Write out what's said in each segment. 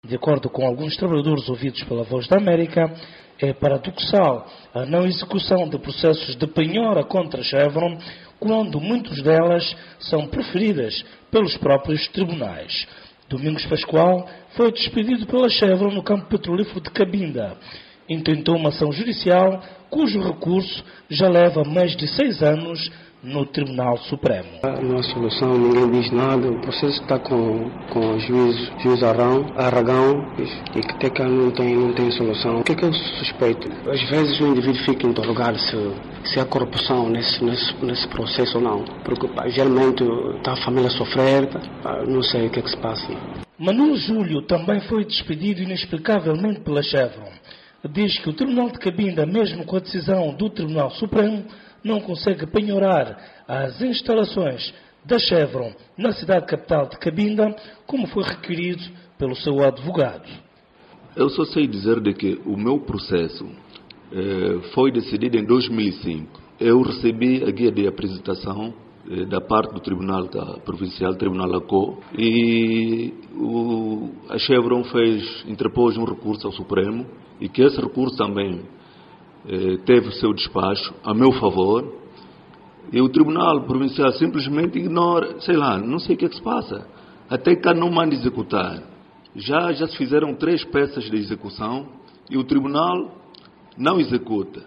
De acordo com alguns trabalhadores ouvidos pela Voz da América, é paradoxal a não execução de processos de penhora contra a Chevron, quando muitas delas são preferidas pelos próprios tribunais. Domingos Pascoal foi despedido pela Chevron no campo petrolífero de Cabinda. Intentou uma ação judicial cujo recurso já leva mais de 6 anos no Tribunal Supremo. Não há solução, ninguém diz nada. O processo está com o juiz Aragão e que até cá não tem solução. O que é que eu suspeito? Às vezes o indivíduo fica interrogado se há corrupção nesse processo ou não. Porque geralmente está a família a sofrer, não sei o que é que se passa. Manuel Júlio também foi despedido inexplicavelmente pela Chevron. Diz que o Tribunal de Cabinda, mesmo com a decisão do Tribunal Supremo, não consegue penhorar as instalações da Chevron na cidade capital de Cabinda, como foi requerido pelo seu advogado. Eu só sei dizer de que o meu processo foi decidido em 2005. Eu recebi a guia de apresentação da parte do Tribunal Provincial, Tribunal ACO, e a Chevron interpôs um recurso ao Supremo, e que esse recurso também teve o seu despacho a meu favor, e o Tribunal Provincial simplesmente ignora, não sei o que é que se passa. Até cá não manda executar. Já se fizeram 3 peças de execução e o Tribunal não executa,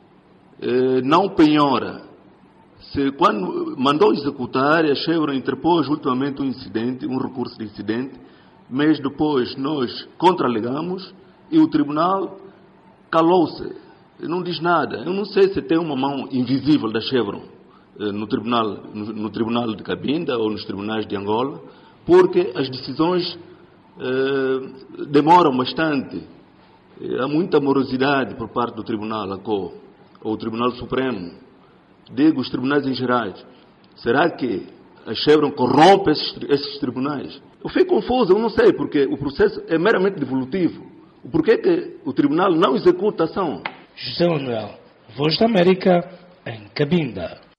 não penhora. Quando mandou executar, a Chevron interpôs ultimamente um recurso de incidente, mas depois nós contra-alegamos e o Tribunal calou-se. Não diz nada. Eu não sei se tem uma mão invisível da Chevron no tribunal de Cabinda ou nos tribunais de Angola, porque as decisões demoram bastante. Há muita morosidade por parte do Tribunal ACO, ou o Tribunal Supremo. Digo, os tribunais em geral. Será que a Chevron corrompe esses tribunais? Eu fico confuso, eu não sei, porque o processo é meramente devolutivo. Por que o Tribunal não executa a ação? José Manuel, Voz da América, em Cabinda.